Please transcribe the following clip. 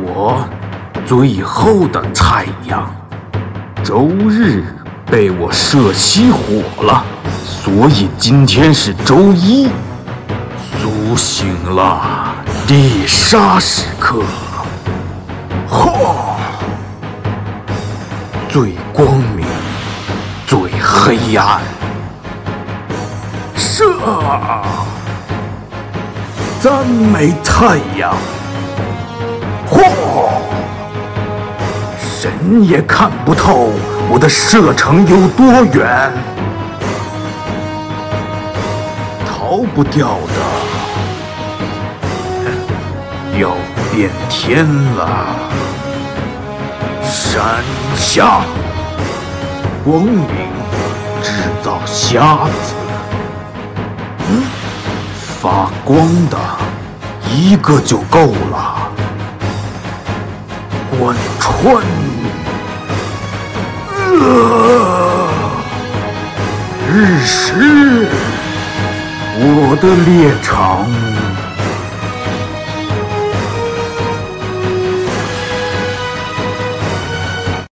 我最后的太阳。周日被我射熄火了，所以今天是周一。苏醒了，猎杀时刻。嚯！最光明，最黑暗。射！赞美太阳。嚯！神也看不透我的射程有多远，逃不掉的，要变天了。山下，光明制造瞎子，发光的一个就够了。贯穿，日食，我的猎场。